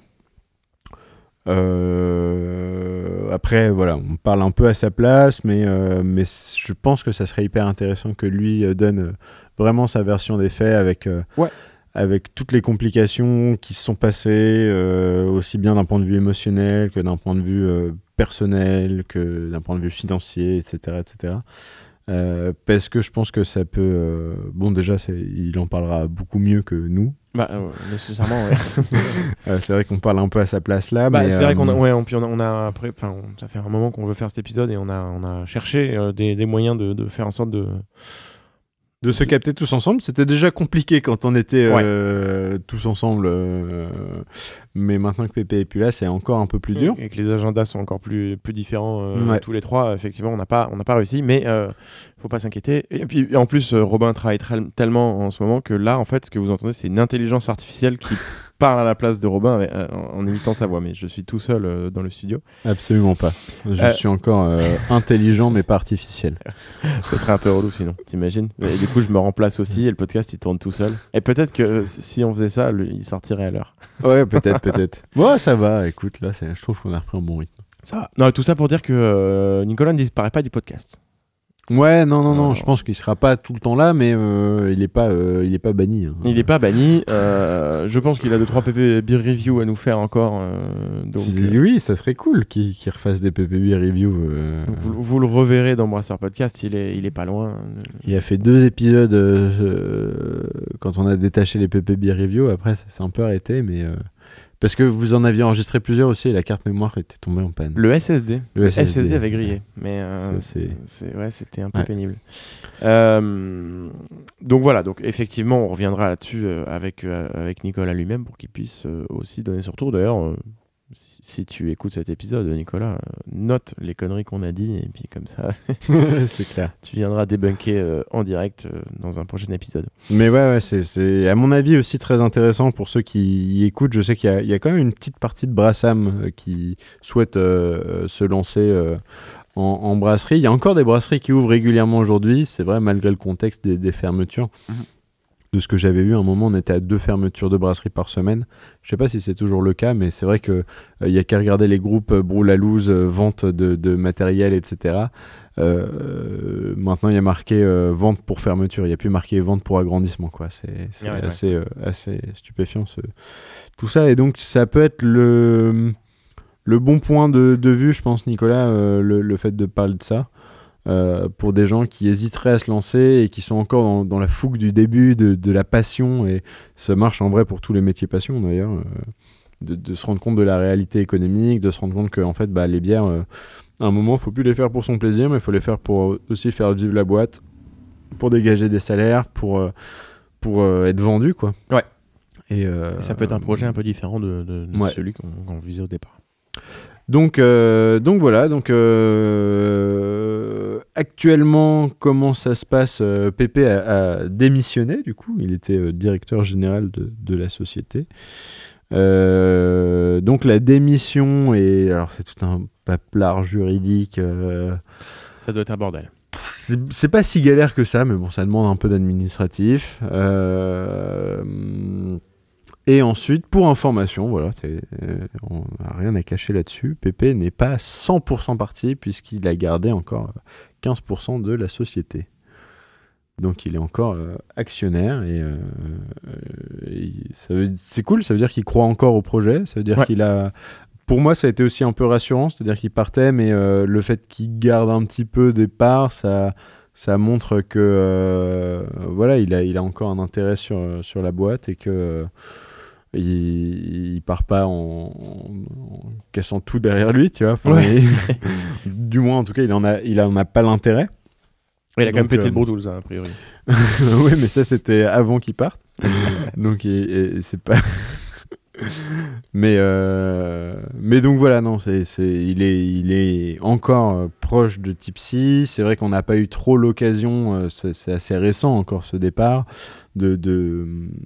[SPEAKER 2] Euh, après, voilà, on parle un peu à sa place, mais, euh, mais je pense que ça serait hyper intéressant que lui euh, donne vraiment sa version des faits avec, euh,
[SPEAKER 1] ouais.
[SPEAKER 2] avec toutes les complications qui se sont passées, euh, aussi bien d'un point de vue émotionnel que d'un point de vue euh, personnel, que d'un point de vue financier, et cetera, et cetera. Euh, parce que je pense que ça peut... Euh, bon, déjà, c'est, il en parlera beaucoup mieux que nous.
[SPEAKER 1] Bah, euh, nécessairement, ouais.
[SPEAKER 2] euh, c'est vrai qu'on parle un peu à sa place là.
[SPEAKER 1] Bah,
[SPEAKER 2] mais
[SPEAKER 1] c'est
[SPEAKER 2] euh,
[SPEAKER 1] vrai qu'on a, ouais, on, puis on a, on a après, enfin, ça fait un moment qu'on veut faire cet épisode et on a, on a cherché euh, des, des moyens de, de faire en sorte de...
[SPEAKER 2] De se capter tous ensemble, c'était déjà compliqué quand on était euh,
[SPEAKER 1] ouais.
[SPEAKER 2] tous ensemble. Euh, mais maintenant que Pépé est plus là, c'est encore un peu plus dur.
[SPEAKER 1] Et que les agendas sont encore plus, plus différents euh,
[SPEAKER 2] ouais.
[SPEAKER 1] tous les trois. Effectivement, on n'a pas, on n'a pas réussi, mais il euh, faut pas s'inquiéter. Et puis en plus, euh, Robin travaille tra- tellement en ce moment que là, en fait, ce que vous entendez, c'est une intelligence artificielle qui parle à la place de Robin avec, euh, en, en imitant sa voix. Mais je suis tout seul euh, dans le studio.
[SPEAKER 2] Absolument pas. Je
[SPEAKER 1] euh...
[SPEAKER 2] suis encore euh, intelligent, mais pas artificiel.
[SPEAKER 1] Ça serait un peu relou sinon, t'imagines? Et du coup, je me remplace aussi et le podcast il tourne tout seul. Et peut-être que si on faisait ça, le, il sortirait à l'heure.
[SPEAKER 2] Ouais, peut-être, peut-être. Bon, ça va. Écoute, là, c'est, je trouve qu'on a repris un bon rythme.
[SPEAKER 1] Ça va. Non, tout ça pour dire que euh, Nicolas ne disparaît pas du podcast.
[SPEAKER 2] Ouais, non, non, non,
[SPEAKER 1] euh...
[SPEAKER 2] je pense qu'il sera pas tout le temps là, mais euh, il est pas, euh, il est pas banni. Hein.
[SPEAKER 1] Il est pas banni. Euh, je pense qu'il a deux trois P P Beer Review à nous faire encore. Euh, donc,
[SPEAKER 2] euh... Oui, ça serait cool qu'il, qu'il refasse des P P Beer Review. Euh...
[SPEAKER 1] Vous, vous le reverrez dans Brasseur Podcast, il est, il est pas loin.
[SPEAKER 2] Il a fait deux épisodes euh, quand on a détaché les P P Beer Review. Après, ça s'est un peu arrêté, mais euh, Parce que vous en aviez enregistré plusieurs aussi et la carte mémoire était tombée en panne.
[SPEAKER 1] Le S S D.
[SPEAKER 2] Le S S D,
[SPEAKER 1] S S D avait grillé. Mais euh,
[SPEAKER 2] Ça, c'est...
[SPEAKER 1] c'est, ouais, c'était un peu
[SPEAKER 2] Ouais.
[SPEAKER 1] pénible. Euh, donc voilà, donc effectivement, on reviendra là-dessus euh, avec, euh, avec Nicolas lui-même pour qu'il puisse euh, aussi donner son retour. D'ailleurs, euh, si, si tu écoutes cet épisode, Nicolas, euh, note les conneries qu'on a dit et puis comme ça,
[SPEAKER 2] c'est clair.
[SPEAKER 1] tu viendras débunker euh, en direct euh, dans un prochain épisode.
[SPEAKER 2] Mais ouais, ouais c'est, c'est à mon avis aussi très intéressant pour ceux qui y écoutent. Je sais qu'il y a, il y a quand même une petite partie de Brassam euh, qui souhaite euh, se lancer euh, en, en brasserie. Il y a encore des brasseries qui ouvrent régulièrement aujourd'hui, c'est vrai, malgré le contexte des, des fermetures.
[SPEAKER 1] Mhm.
[SPEAKER 2] De ce que j'avais vu, à un moment, on était à deux fermetures de brasserie par semaine. Je sais pas si c'est toujours le cas, mais c'est vrai qu'il euh, y a qu'à regarder les groupes euh, Brou la Louse, euh, vente de, de matériel, et cetera. Euh, maintenant, il y a marqué euh, vente pour fermeture. Il n'y a plus marqué vente pour agrandissement, quoi. C'est, c'est
[SPEAKER 1] Ouais,
[SPEAKER 2] assez, ouais. euh, assez stupéfiant, ce... tout ça. Et donc, ça peut être le, le bon point de, de vue, je pense, Nicolas, euh, le, le fait de parler de ça. Euh, pour des gens qui hésiteraient à se lancer et qui sont encore dans, dans la fougue du début, de, de la passion, et ça marche en vrai pour tous les métiers passion d'ailleurs, euh, de, de se rendre compte de la réalité économique, de se rendre compte que en fait, bah, les bières, euh, à un moment, il ne faut plus les faire pour son plaisir, mais il faut les faire pour aussi faire vivre la boîte, pour dégager des salaires, pour, euh, pour euh, être vendu, quoi.
[SPEAKER 1] Ouais.
[SPEAKER 2] Et, euh,
[SPEAKER 1] Et ça peut être un projet un peu différent de, de, de
[SPEAKER 2] ouais.
[SPEAKER 1] celui qu'on, qu'on visait au départ.
[SPEAKER 2] Donc, euh, donc voilà, donc euh, actuellement, comment ça se passe euh, Pépé a, a démissionné, du coup, il était euh, directeur général de, de la société. Euh, donc la démission, et alors c'est tout un paplard juridique. Euh,
[SPEAKER 1] Ça doit être un bordel.
[SPEAKER 2] c'est, c'est pas si galère que ça, mais bon, ça demande un peu d'administratif. Euh, Et ensuite, pour information, voilà, c'est, euh, on n'a rien à cacher là-dessus, Pépé n'est pas cent pour cent parti puisqu'il a gardé encore quinze pour cent de la société. Donc il est encore euh, actionnaire et, euh, et ça veut, c'est cool, ça veut dire qu'il croit encore au projet, ça veut dire
[SPEAKER 1] ouais.
[SPEAKER 2] qu'il a... Pour moi, ça a été aussi un peu rassurant, c'est-à-dire qu'il partait, mais euh, le fait qu'il garde un petit peu des parts, ça... ça montre que euh, voilà, il a, il a encore un intérêt sur, sur la boîte et que euh, il, il part pas en, en, en cassant tout derrière lui, tu vois. Enfin,
[SPEAKER 1] ouais.
[SPEAKER 2] il, du moins, en tout cas, il en a, il en a pas l'intérêt.
[SPEAKER 1] Il a quand même pété
[SPEAKER 2] euh,
[SPEAKER 1] le Bretouls, a priori.
[SPEAKER 2] Oui, mais ça, c'était avant qu'il parte. Donc, et, et c'est pas. mais euh, mais donc voilà, non, c'est, c'est il est il est encore euh, proche de Tipsy. C'est vrai qu'on n'a pas eu trop l'occasion, euh, c'est, c'est assez récent encore ce départ, de de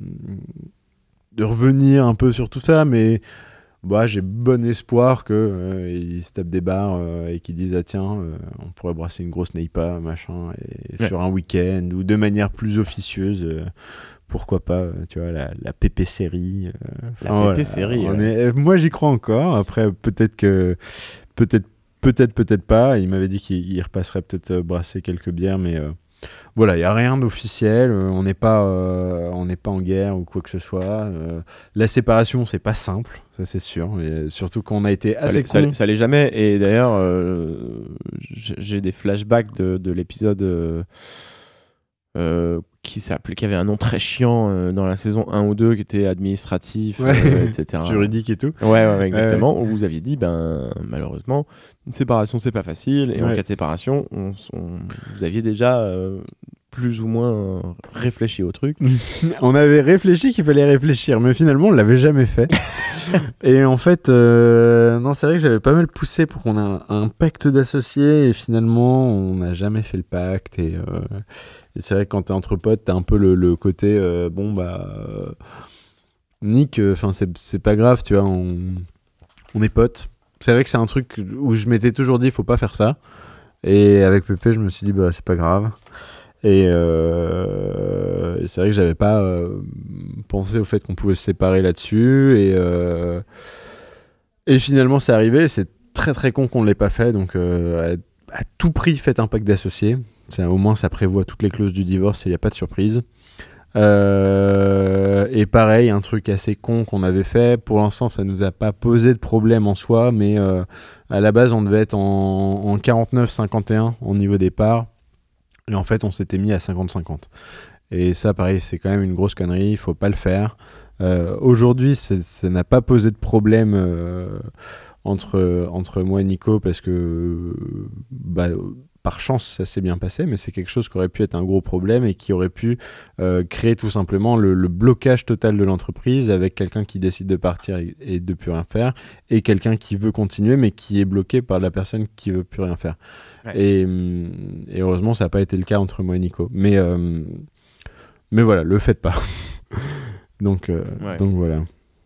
[SPEAKER 2] de revenir un peu sur tout ça, mais bah j'ai bon espoir que euh, ils se tapent des barres euh, et qu'ils disent ah tiens euh, on pourrait brasser une grosse Neipa machin et
[SPEAKER 1] ouais.
[SPEAKER 2] sur un week-end ou de manière plus officieuse. Euh, Pourquoi pas, tu vois, la, la P P série. Euh,
[SPEAKER 1] la
[SPEAKER 2] voilà,
[SPEAKER 1] P P série.
[SPEAKER 2] on
[SPEAKER 1] ouais.
[SPEAKER 2] est, moi, j'y crois encore. Après, peut-être que, peut-être, peut-être, peut-être pas. Il m'avait dit qu'il il repasserait peut-être euh, brasser quelques bières, mais euh, voilà, il y a rien d'officiel. Euh, on n'est pas, euh, on n'est pas en guerre ou quoi que ce soit. Euh, la séparation, c'est pas simple, ça c'est sûr. Mais surtout qu'on a été assez
[SPEAKER 1] ça,
[SPEAKER 2] con.
[SPEAKER 1] ça, ça l'est jamais. Et d'ailleurs, euh, j'ai des flashbacks de, de l'épisode. Euh, Euh, qui s'appelait, qui avait un nom très chiant euh, dans la saison un ou deux, qui était administratif,
[SPEAKER 2] Ouais.
[SPEAKER 1] euh, et cetera.
[SPEAKER 2] Juridique et tout.
[SPEAKER 1] Ouais, ouais, ouais exactement.
[SPEAKER 2] Ouais.
[SPEAKER 1] Où vous aviez dit, ben, malheureusement, une séparation, c'est pas facile. Et
[SPEAKER 2] Ouais.
[SPEAKER 1] en cas de séparation, on, on, vous aviez déjà euh, plus ou moins euh, réfléchi au truc.
[SPEAKER 2] On avait réfléchi qu'il fallait réfléchir, mais finalement, on l'avait jamais fait. Et en fait, euh, non, c'est vrai que j'avais pas mal poussé pour qu'on ait un, un pacte d'associés, et finalement, on n'a jamais fait le pacte. Et, euh, et c'est vrai que quand t'es entre potes, t'as un peu le, le côté, euh, bon, bah, euh, Nick, enfin, euh, c'est, c'est pas grave, tu vois, on, on est potes. C'est vrai que c'est un truc où je m'étais toujours dit, faut pas faire ça. Et avec Pépé, je me suis dit, bah, c'est pas grave. Et, euh, et c'est vrai que j'avais pas euh, pensé au fait qu'on pouvait se séparer là-dessus. Et, euh, et finalement, c'est arrivé. C'est très très con qu'on ne l'ait pas fait. Donc, euh, à, à tout prix, faites un pacte d'associés. C'est, au moins, ça prévoit toutes les clauses du divorce et il n'y a pas de surprise. Euh, et pareil, un truc assez con qu'on avait fait. Pour l'instant, ça nous a pas posé de problème en soi. Mais euh, à la base, on devait être en, en quarante-neuf cinquante et un au niveau des parts. Et en fait, on s'était mis à cinquante cinquante. Et ça, pareil, c'est quand même une grosse connerie, il faut pas le faire. Euh, aujourd'hui, c'est, ça n'a pas posé de problème euh, entre, entre moi et Nico parce que bah, par chance, ça s'est bien passé, mais c'est quelque chose qui aurait pu être un gros problème et qui aurait pu euh, créer tout simplement le, le blocage total de l'entreprise avec quelqu'un qui décide de partir et, et de plus rien faire et quelqu'un qui veut continuer mais qui est bloqué par la personne qui veut plus rien faire. Ouais. Et, et heureusement, ça n'a pas été le cas entre moi et Nico. Mais, euh, mais voilà, le faites pas. donc, euh, ouais. donc voilà.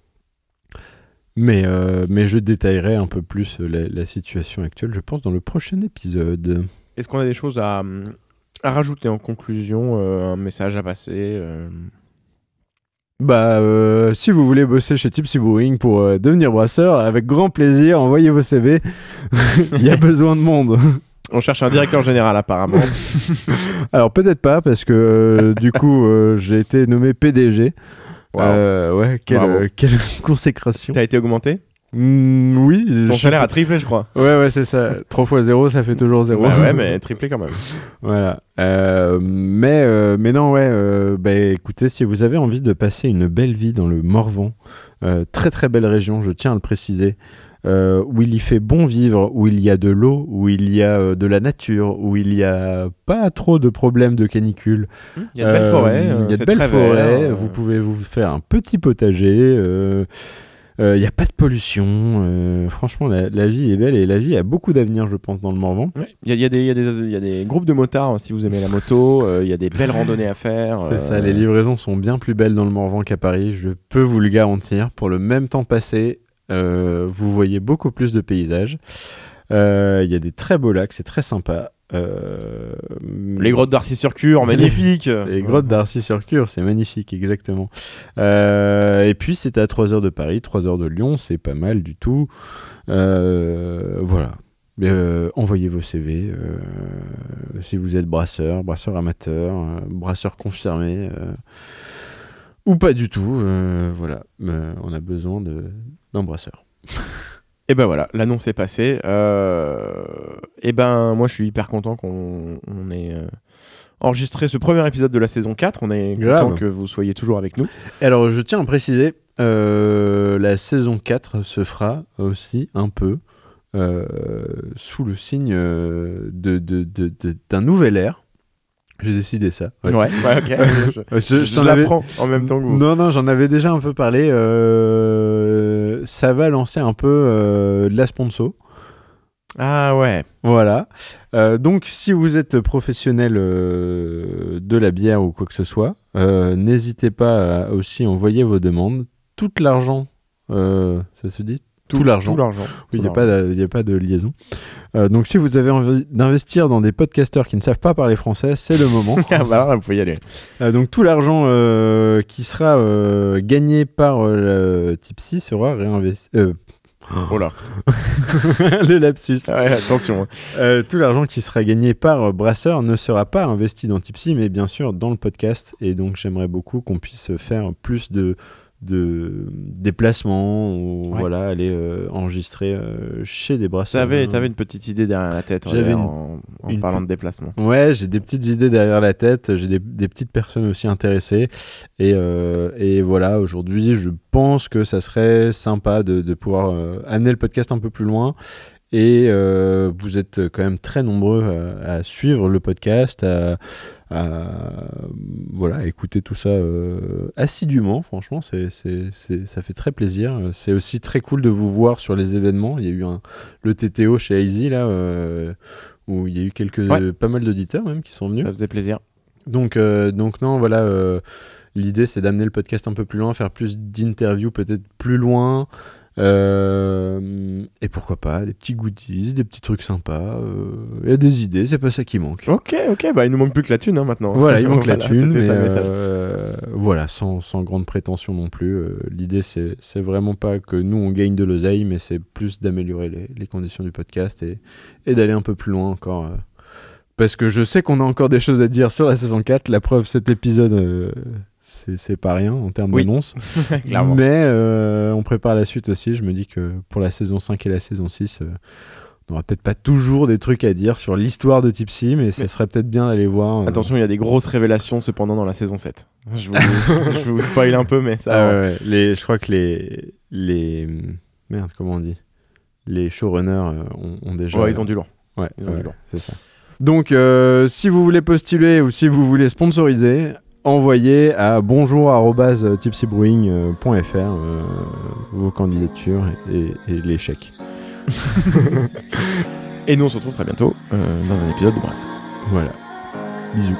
[SPEAKER 2] Mais, euh, mais je détaillerai un peu plus la, la situation actuelle, je pense, dans le prochain épisode.
[SPEAKER 1] Est-ce qu'on a des choses à, à rajouter en conclusion, euh, un message à passer euh...
[SPEAKER 2] Bah, euh, si vous voulez bosser chez Tipsy Brewing pour euh, devenir brasseur, avec grand plaisir, envoyez vos C V. Il y a besoin de monde.
[SPEAKER 1] On cherche un directeur général apparemment.
[SPEAKER 2] Alors peut-être pas, parce que euh, du coup, euh, j'ai été nommé P D G. Wow. Euh, ouais, quelle, euh, quelle consécration.
[SPEAKER 1] T'as été augmenté ?
[SPEAKER 2] Mmh, oui.
[SPEAKER 1] Ton salaire a triplé, je crois.
[SPEAKER 2] Ouais, ouais, c'est ça. trois fois zéro, ça fait toujours zéro.
[SPEAKER 1] Bah ouais, mais triplé quand même.
[SPEAKER 2] Voilà. Euh, mais, euh, mais non, ouais. Euh, bah, écoutez, si vous avez envie de passer une belle vie dans le Morvan, euh, très très belle région, je tiens à le préciser, euh, où il y fait bon vivre, où il y a de l'eau, où il y a euh, de la nature, où il y a pas trop de problèmes de canicule.
[SPEAKER 1] Il y a de belles euh, forêts.
[SPEAKER 2] Il y a de belles forêts. Vert, vous euh... pouvez vous faire un petit potager. Euh, Il n'y euh, a pas de pollution, euh, franchement la, la vie est belle et la vie a beaucoup d'avenir je pense dans le Morvan.
[SPEAKER 1] Il ouais. y, y, y, y a des groupes de motards hein, si vous aimez la moto, il euh, y a des belles randonnées à faire.
[SPEAKER 2] C'est euh... ça, les livraisons sont bien plus belles dans le Morvan qu'à Paris, je peux vous le garantir. Pour le même temps passé, euh, vous voyez beaucoup plus de paysages. Il euh, y a des très beaux lacs, c'est très sympa. Euh...
[SPEAKER 1] Les grottes d'Arcy-sur-Cure, magnifiques.
[SPEAKER 2] Les grottes d'Arcy-sur-Cure, c'est magnifique, exactement. Euh... Et puis, c'était à trois heures de Paris, trois heures de Lyon, c'est pas mal du tout. Euh... Voilà. Euh, envoyez vos C V. Euh... Si vous êtes brasseur, brasseur amateur, euh, brasseur confirmé, euh... ou pas du tout. Euh... Voilà. Euh, on a besoin de... d'un brasseur.
[SPEAKER 1] Et ben voilà, l'annonce est passée. Euh... Et ben moi je suis hyper content qu'on on ait euh, enregistré ce premier épisode de la saison quatre. On est
[SPEAKER 2] Grave.
[SPEAKER 1] content que vous soyez toujours avec nous.
[SPEAKER 2] Alors je tiens à préciser, euh, la saison quatre se fera aussi un peu euh, sous le signe de, de, de, de, d'un nouvel ère. J'ai décidé ça.
[SPEAKER 1] Ouais, ouais, ouais ok. je, je, je, je t'en l'apprends en même temps que vous.
[SPEAKER 2] Non, non, j'en avais déjà un peu parlé. Euh... Ça va lancer un peu euh, de la sponsor.
[SPEAKER 1] Ah ouais.
[SPEAKER 2] Voilà. Euh, donc, si vous êtes professionnel euh, de la bière ou quoi que ce soit, euh, n'hésitez pas à aussi envoyer vos demandes. Tout l'argent, euh, ça se dit ? Tout, tout l'argent.
[SPEAKER 1] Tout l'argent.
[SPEAKER 2] Oui, il n'y a, a pas de liaison. Euh, donc, si vous avez envie d'investir dans des podcasteurs qui ne savent pas parler français, c'est le moment.
[SPEAKER 1] Ah bah alors, vous pouvez y aller.
[SPEAKER 2] Euh, donc, tout l'argent euh, qui sera euh, gagné par euh, Tipsy sera réinvesti. Euh...
[SPEAKER 1] Oh là.
[SPEAKER 2] Le lapsus.
[SPEAKER 1] Ouais, attention.
[SPEAKER 2] Euh, tout l'argent qui sera gagné par Brasseur ne sera pas investi dans Tipsy, mais bien sûr dans le podcast. Et donc, j'aimerais beaucoup qu'on puisse faire plus de... de déplacements ou ouais. voilà, aller euh, enregistrer euh, chez des brasseurs.
[SPEAKER 1] T'avais, t'avais une petite idée derrière la tête
[SPEAKER 2] J'avais
[SPEAKER 1] en, en
[SPEAKER 2] une,
[SPEAKER 1] parlant
[SPEAKER 2] une...
[SPEAKER 1] de déplacement.
[SPEAKER 2] Ouais, j'ai des petites idées derrière la tête, j'ai des, des petites personnes aussi intéressées et, euh, et voilà, aujourd'hui je pense que ça serait sympa de, de pouvoir euh, amener le podcast un peu plus loin. Et euh, vous êtes quand même très nombreux à, à suivre le podcast, à, à voilà, écouter tout ça euh, assidûment. Franchement, c'est, c'est, c'est, ça fait très plaisir. C'est aussi très cool de vous voir sur les événements. Il y a eu un, le T T O chez Easy, là, euh, où il y a eu quelques, ouais. pas mal d'auditeurs même qui sont venus.
[SPEAKER 1] Ça faisait plaisir.
[SPEAKER 2] Donc, euh, donc non, voilà, euh, l'idée c'est d'amener le podcast un peu plus loin, faire plus d'interviews peut-être plus loin. Euh, et pourquoi pas des petits goodies, des petits trucs sympas. Il euh, y a des idées, c'est pas ça qui manque.
[SPEAKER 1] Ok, ok, bah il nous manque plus que la thune hein, maintenant.
[SPEAKER 2] Voilà, il manque
[SPEAKER 1] voilà,
[SPEAKER 2] la thune.
[SPEAKER 1] C'était ça le message.
[SPEAKER 2] Euh, voilà, sans, sans grande prétention non plus. Euh, l'idée c'est, c'est vraiment pas que nous on gagne de l'oseille, mais c'est plus d'améliorer les, les conditions du podcast et, et d'aller un peu plus loin encore. Euh, parce que je sais qu'on a encore des choses à dire sur la saison quatre. La preuve, cet épisode. Euh, C'est, c'est pas rien en termes
[SPEAKER 1] oui.
[SPEAKER 2] d'annonce. Mais euh, on prépare la suite aussi. Je me dis que pour la saison cinq et la saison six, euh, On n'aura peut-être pas toujours des trucs à dire sur l'histoire de Tipsy, mais ça
[SPEAKER 1] Mais-
[SPEAKER 2] serait peut-être bien d'aller voir. euh.
[SPEAKER 1] Attention, il y a des grosses révélations cependant dans la saison sept. Je vous, je vous spoil un peu, mais ça.
[SPEAKER 2] Ah ouais, ouais. Les, je crois que les, les... Merde, comment on dit les showrunners euh, ont, ont déjà...
[SPEAKER 1] Ouais, ils ont du lourd.
[SPEAKER 2] Ouais,
[SPEAKER 1] ils ont
[SPEAKER 2] ouais,
[SPEAKER 1] du lourd.
[SPEAKER 2] c'est ça. Donc, euh, si vous voulez postuler ou si vous voulez sponsoriser, envoyez à bonjour arobase tipsy brewing point f r euh, vos candidatures et, et les chèques.
[SPEAKER 1] Et nous, on se retrouve très bientôt euh, dans un épisode de Brasse.
[SPEAKER 2] Voilà. Bisous.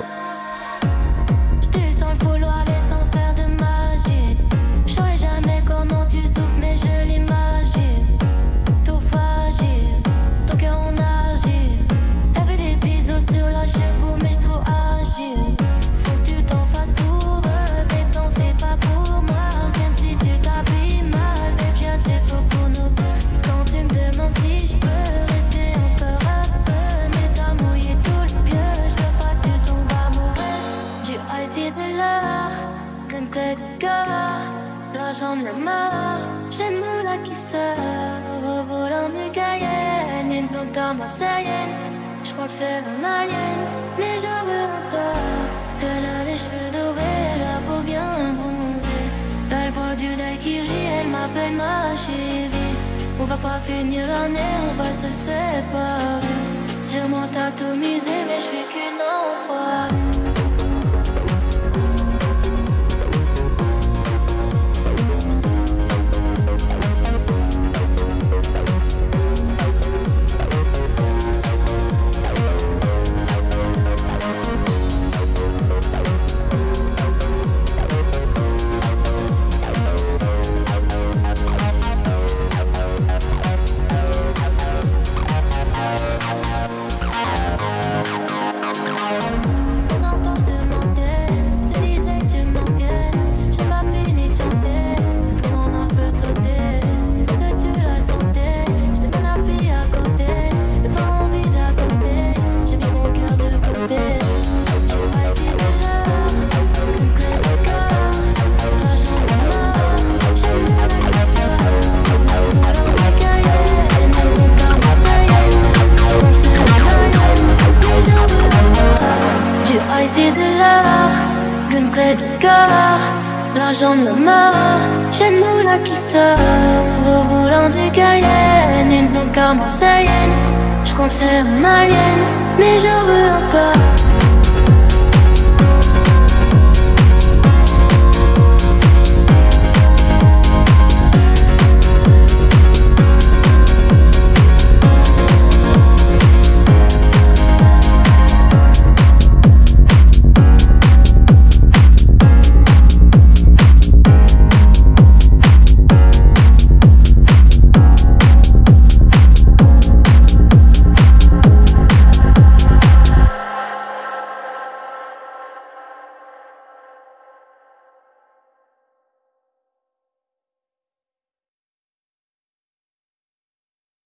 [SPEAKER 7] Je te sens le vouloir et sans faire de magie. Je saurais jamais comment tu souffres, mais je l'imagine. Tout fragile, ton cœur en argile. Avait des bisous sur la cheveux, mais je trouve agile. Faut que tu t'en fasses pour eux, babe, t'en fais pas pour moi. Même si tu t'habilles mal, babe, j'ai assez faux pour nous deux. Quand tu me demandes si je peux rester encore un peu, mais t'as mouillé tout le pieu, je veux pas que tu tombes amoureuse. Du ice de l'art, qu'une clé de cœur, l'argent de la mort. J'aime la qui sort au volant du Cayenne, une blonde comme marseillaine. Je crois que c'est une alien, mais je veux encore. Elle a les cheveux dorés, la peau bien bronzée. Elle boit du daiquiri, elle m'appelle ma chérie. On va pas finir l'année, on va se séparer. Sur moi t'as tout misé, mais je suis qu'une enfoirée. J'entends je te manquais, tu disais que tu manquais. J'ai pas fini de chanter, comment on peut croquer. Si tu la sentais, je te mets la fille à côté. J'ai pas envie d'accoster, j'ai mis mon cœur de côté. J'ai pas essayé de l'heure, qu'une clé de cœur. L'argent de mort, j'aime mieux la question. Volant des Cayennes, une bombe comme marseillaine. Je pense que c'est la moyenne, mais j'en veux encore. Du ice et de l'or, qu'une clé de cœur. L'argent de la mort, chaîne moula qui sort au volant du Cayenne, une blonde comme marseillaine. Je crois que c'est une alien, mais j'en veux encore.